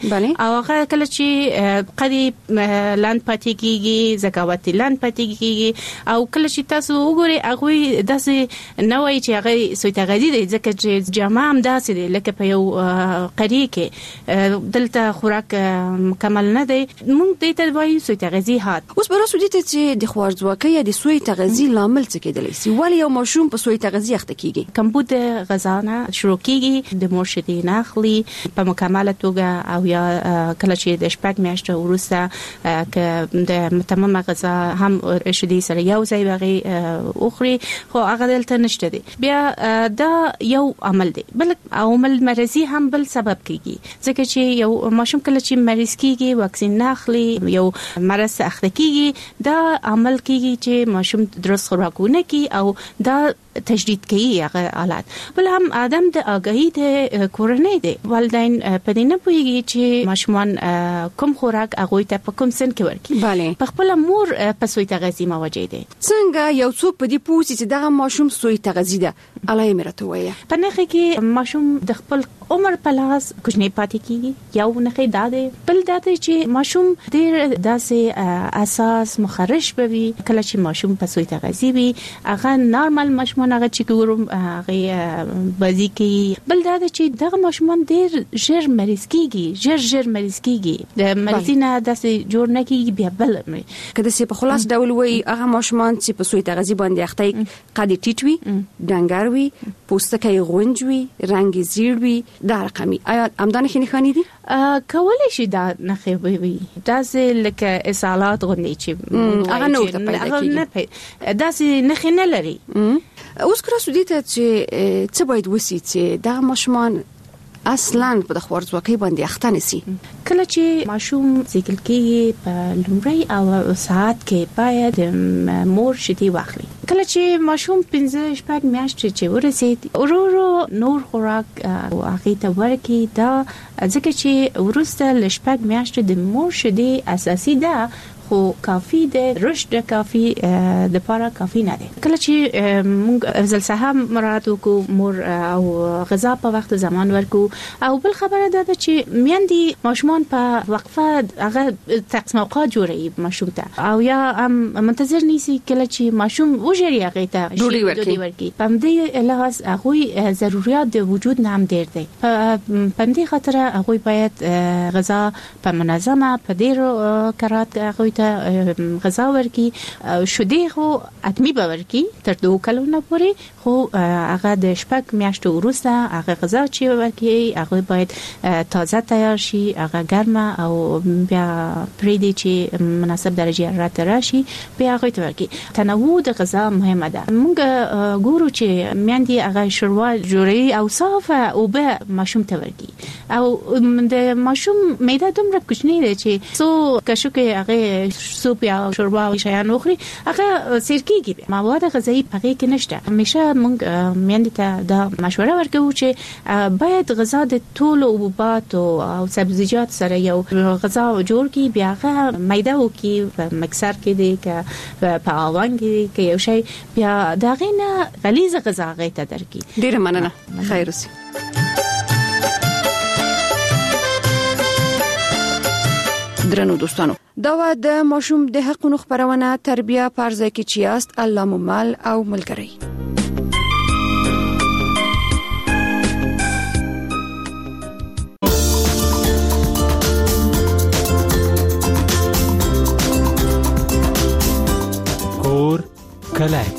او هغه کله چې قدي لاند پاتې کیږي زکاوت لاند پاتې کیږي او کله چې تاسو وګورئ هغه داسې نه وایي چې هغه سوی تغذیه دي ځکه چې جامه هم داسې دي لکه په یو قری کې دلته خوراک مکمل نه دی موږ دې ته وایو سوی تغذیه هات. اوس به راسو دي چې د خوارځواکۍ یا د سوی تغذیه لامل څه کېدلی شي ولی یو ماشوم په سوی تغذیه اخته کیږي؟ کمبود غذا نه شروع کیږي د مور شیدې نه اخلي په مکمله توګه او یا کله چې د شپږ میاشتې وروسته ک د متممه غذا هم شیدې سره یو ځای وغي اخري خو هغه دلته نشته دي. بیا دا یو عمل دی بل عوامل مرضی هم بل سبب کیږي ځکه چې یو ماشوم کله چې مریض کیږي واکسین نه اخلي یو مرض اخته کیږي دا عمل کیږي چې ماشوم درست خوراکونه کوي او دا تجدید کوي هغه حالات. بل هم ادم د اگاهی د کورنۍ دی والدین په دې نه پوهیږي چې ماشومان کوم خوراک هغه ته په کوم سن کې ورکړي. په خپل مور په سوی تغذیه موجود دي. څنګه یو څوک په دې پوښتنه چې دا ماشوم سوی تغذیه ده علای مرته وایي په نخې کې ماشوم د خپل عمر په لاس کوچنی پاتې کیږي یو نخې داده بل داده چې ماشوم ډیر داسې اساس مخرش بوي کله چې ماشوم په سوی تغذیه وي هغه نارمل ماشوم هغه چې ګورم هغه بازی کې بل دا چې دغه ماشومان ډیر ژر مریض کیږي ژر مریض کیږي د مریضینه داسې جوړ نه کیږي بیا بل کله چې په خلاص ډول وي هغه ماشومان چې په سوی تغذیه باندې اخته قد ټیټوي ډنګروي پوستکی غونج وي رنگ زیړ وي دا رقمي آیا امدانه خني دي کولای شي دا نخې وي داسې لکه اسالات غوندي چې هغه نو ته پیدا کیږي داسې نخې نه لري. اوس کرا سودیته چې څه باید وسی چې دا ماشومان اصلا په د خوارځواکۍ باندې اخته نسی کله چې ماشوم ذکر کېږي په لومړی او ساعت کې باید مور شیدې واخلي. کله چې ماشوم 15 میاشتې چې ورسید ورو نور خوراک هغه ته ورکي دا ځکه چې ورسته لشپږ میاشتې د مور شیدې اساسي ده خو کافی ده رشد کافی د پاره کافی نه ده. کله چې موږ افضل صاحب مراد وکړو مور او غذا په وخت زمان ورکو او بل خبره ده چې میاندې ماشومان په وقفه هغه تقسیم اوقات جوړي ماشوم ته او یا منتظر نیسی کله چې ماشوم وژری هغه ته ډوډۍ ورکي په دې لحاظ هغه ضرورت د وجود نام ډیر دی په دې خاطر هغه باید غذا په منظمه په ډیر کرات هغه غذا ورکی شودې خو اتمی به ورکی تر 2 کلونو پورې خو هغه د شپږ میاشتو وروسته هغه غذا چې ورکی هغه باید تازه تیار شي هغه ګرمه او بیا پریدي چې مناسب درجه حرارت راشي بیا هغه ورکی. تنوع د غذا مهمه ده. موږ ګورو چې میاندې هغه شوروا جوړي او صافه او به ماشوم ته ورکی او د ماشوم معده دومره کوچنی ده چې سو کښو کې هغه سوپ یا شوربا او شیان وخوري هغه سرکیږي مواد غذایی پکې کې نشته. همیشه موږ میندې ته دا مشوره ورکوو چې باید غذا د ټولو حبوبات او سبزیجات سره یو غذا جوړ کی بیا هغه میده وکي په مکسر کې دی که په اوون کې کې یو شی بیا دا غینه غلیظ غذا غیته درکې. ډیره مننه خیر اوسې. درنو دوستانو دا و د ماشوم د حقونو خبرونه تربیه پرځای کې چیاست الله ممل او ملګری. کور کلای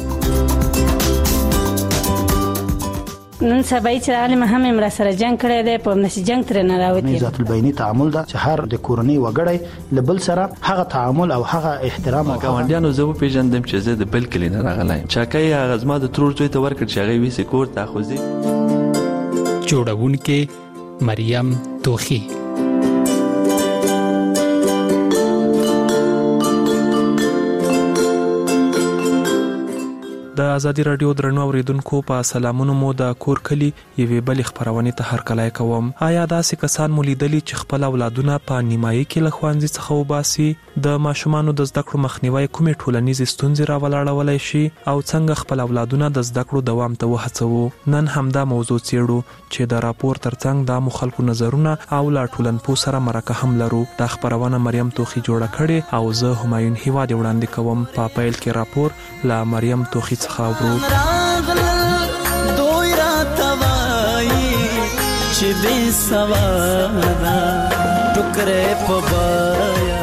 نن سبا چې عالم هم امر سره جنگ کړی دی په نشي جنگ تر نه راوتی. ذات البینی تعامل دا چې هر د کورنۍ وګړی لبل سره هغه تعامل او هغه احترام او ګاونډیانو زه په پیژندم چې زه د بل کلی نه راغلایم. چاکای هغه زما د ترور زوی ته ورکړ چې هغه وی سکور تاخذي. جوړونکې مریم توخی. د ازادي رادیو درنو اوریدونکو په سلامونو مو د کور کلی یوې بل خبرونه ته هرکلای کوم. آیا داسې کسان مولیدلی چې خپل اولادونه په نیمایي کې له ښوونځي څخه وباسي؟ د ماشومانو د زده کړو مخنیوي کومې ټولنیزې ستونزې راولاړولای شي او څنګه خپل اولادونه د زده کړو دوام ته وهڅوو؟ نن همدا موضوع څېړو چې د راپور ترڅنګ د مخالفو نظرونه او لا ټولنپوه سره مرکه هم لرو. دا خبرونه مریم توخی جوړه کړې او زه همایون هیواد وړاندې کوم. په پیل کې راپور لا مریم توخی څخه اورو. دوی را توای چې دې سوارا ټوکرې په بایا.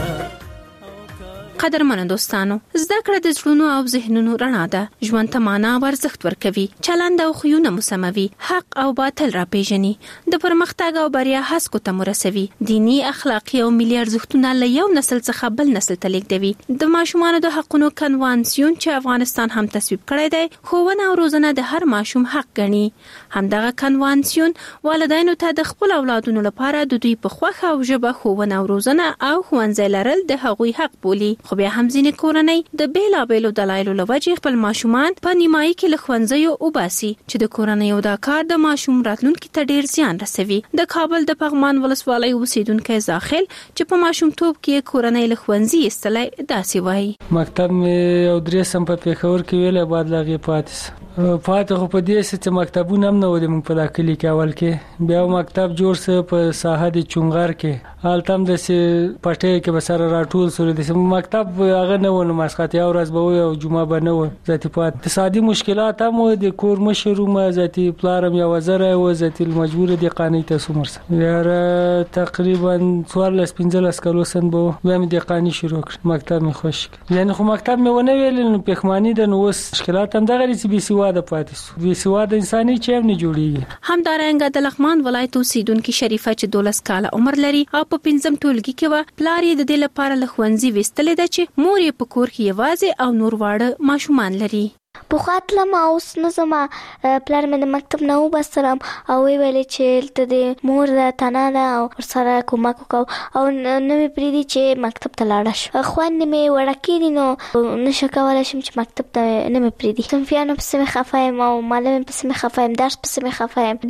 قدرمنو دوستانو، زده کړه د زړونو او ذهنونو رڼا ده. ژوند ته معنا او ارزښت ورکوي. چلند او خویونه مسموي. حق او باطل را پیژني. د پرمختګ او بریا هڅو ته مرسوي. دینی، اخلاقی او ملي ارزښتونه له یو نسل څخه بل نسل ته لیږدوي. د ماشومانو د حقونو کنوانسیون چې افغانستان هم تصویب کړی دی، ښوونه او روزنه د هر ماشوم حق ګڼي. همدغه کنوانسیون والدینو ته د خپل اولادونو لپاره د دوی په خوښه او ژبه ښوونه او روزنه او ښوونځی لرل د هغوی حق بولي. خو بیا هم ځینې کورنۍ د بیلابیلو دلایلو له وجې خپل ماشومان په نیمایي کې له ښوونځیو وباسي چې د کورنیو دا کار د ماشوم راتلونکي ته ډیر زیان رسوي. د کابل د پغمان ولسوالۍ اوسیدونکی زاخل چې په ماشومتوب کې کورنۍ له ښوونځي ایستلی داسې وایي. مکتب مې یو 3 سم په پېښور کې ویلې، بعد لاغې پاتې خو په دې چې مکتبونه هم نه و د موږ په دا کلي کې. اول کې بیا مکتب جوړ سه په ساحه د چونغر کې، هلته هم داسې پټۍ کې به سره راټول سول. د مکتب هغه نه و، نو ماسخات یو ورځ به وي او جمعه به نه و. ذاتي پات اقتصادي مشکلات هم و. د کور مشر ما ذاتي پلارم یو وزره و، ذاتي مجبور دي قانوني ته مرسه یاره تقریبا 14-15 کلو سن به بیا مې د قانوني شروع کړ. مکتب مې خوش یعنی خو مکتب مې ونه ویل، نو پښمانی د نو مشکلات هم دغه چې بي سواده پاتې سو. بي سواده انساني چې هم نه جوړیږي. همدارنګه د لغمان ولایت اوسیدونکو شریفه چې 12 کاله عمر لري او په 5م ټولګي کې و، پلار یې د دې لپاره له ښوونځي وستلې ده چې مور یې په کور کې یوازې او نور واړه ماشومان لري. بخاتلم اوس نه زما پلار مې د مکتب نه وبستلم او ویلې چې ته د مور د تنه ده او ورسره کومک وکړو او نه مې پرېږدي چې مکتب ته لاړه شم. خویندې مې وړکې دي نو نشه کولی شم چې مکتب ته نه مې پرېږدي. صنفیانو پسې مې خفه یم او معلم پسې مې خفه یم، درس پسې مې خفه یم.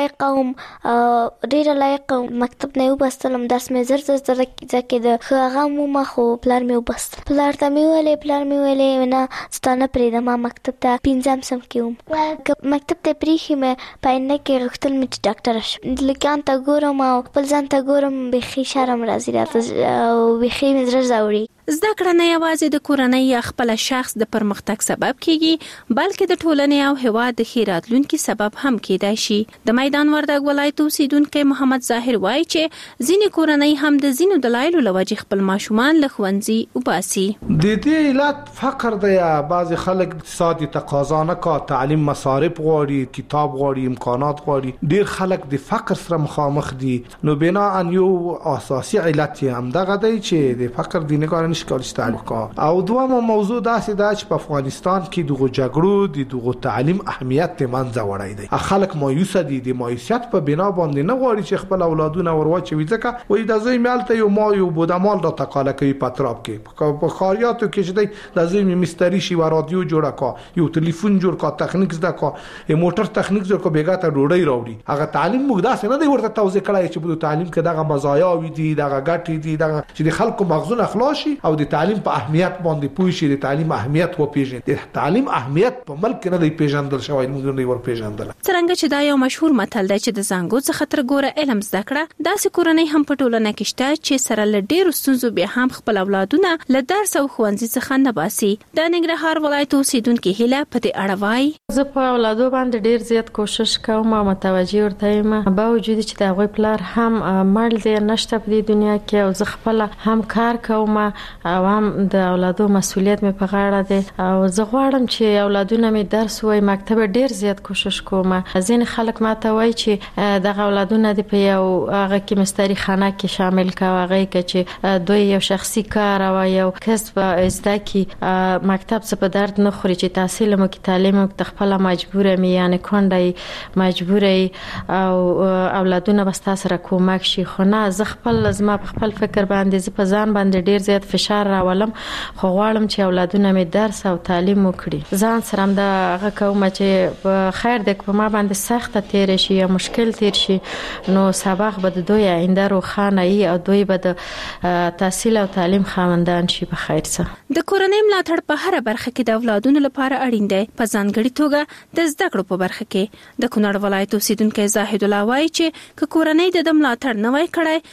ډېره لایقه وم، مکتب نه وبستلم. درس مې زر زده کېده، ښه هغه مومه، خو پلار مې وبستل. پلار ته مې ویلې نه ستا نه پرېږدم مکتب ته. 5م سم کې وم، که مکتب ته پریښي مې په آینده کې غوښتل مې چې ډاکټره شم. لکیان ته ګورم او خپل ځان ته ګورم، بیخي شرم راځي راته او بیخي مې زړه ځاوړي. زده کړه نه یوازې د کورنۍ یا خپل شخص د پرمختګ سبب کیږي، بلکې د ټولنې او هیواد د ښې راتلونکي سبب هم کېدای شي. د میدان وردګ ولایت اوسیدونکی محمد ظاهر وایي چې ځینې کورنۍ هم د ځینو دلایلو له وجې خپل ماشومان له ښوونځي وباسي. د دې علت فقر دی. بعضې خلک اقتصادي تقاضا نه کا، تعلیم مصارف غواړي، کتاب غواړي، امکانات غواړي. ډیر خلک د فقر سره مخامخ دي. نو بنا ان یو اساسي علت یې همدغه دی چې د فقر د نګار نشي کولای تعلیم کا. او دومره موضوع داسې ده چې په افغانستان کې دغه جګړو دغه تعلیم اهمیت ته منځه وړی دی. خلک مایوس دي. د مایوسیت په بنا باندې نه غواړي چې خپل اولادونه ورواچوي، ځکه وایي د زوی مالته یو بودمال را تقاله کوي په اطراف کې. په خاریاتو کې چې دی د زوی مستری شي و رادیو جوړه کا، یو ټلیفون جوړ کا، تخنیک زده کا، موټر تخنیک زده کا، بیګا ته ډوډۍ راوړي. هغه تعلیم موږ داسې نه دی ورته توضیح کړای چې په تعلیم کې دغه مزایاوي دي، دغه ګټې دي، دغه چې د خلکو مغزونه خلاص شي او د تعلیم په اهمیت باندې پوه شي. د تعلیم اهمیت و پیژني. د تعلیم اهمیت په ملک نه دی پیژندل شوی، موږ نه ور پیژندل. څنګه چې دا یو مشهور متل دی چې د زنګو څخه تر ګوره علم زده کړه، داسې کورنۍ هم په ټولنه کې شته چې سره له ډېرو ستونزو بیا هم خپل اولادونه له درس او ښوونځي څخه نه باسي. د ننګرهار ولایت اوسیدونکي هیله په دې اړه وایي. زه په اولادو باندې ډېر زیات کوشش کوم او متوجه ورته یم، باوجود چې د هغوی پلار هم مړ دی، نشته په دې دنیا کې، او زه خپله هم کار کوم او هم د اولادو مسؤلیت مې په غاړه دی. او زه غواړم چې اولادونه مې درس وایي. مکتب ډېر زیات کوشش کوم. ځینې خلک ماته وایي چې دغه اولادونه دې په یو هغه کې مستری خانه کې شامل کوه، هغه کې چې دوی یو شخصي کار او یو کسب زده کړي. مکتب څه په درد نه خوري چې تحصیل مو کې تعلیم مو کې خپله مجبوره مې، یعنی کونډه مجبوره او اولادونه به ستا سره کومک شي. خو نه، زه خپل زما په خپل فکر باندې زه په ځان باندې ډېر زیات فشار راولم خو غواړم چې اولادونه مې درس او تعلیم وکړي. ځان سره هم دا هغه کوم چې په خیر د په ما باندې سخته تیر شي یا مشکل تیر شي نو سبق به د دوی آینده روښانه وي او دوی به د تحصیل او تعلیم خاوندان شي په خیر سره. د کورنۍ ملاتړ په هر برخه کې د اولادونو لپاره اړین دی. په ځانګړي توګه د زده کړو په برخه کې د کونړ ولایت اوسیدونکو زاهد الله وایي چې کورنۍ د ملاتړ نه وای کړای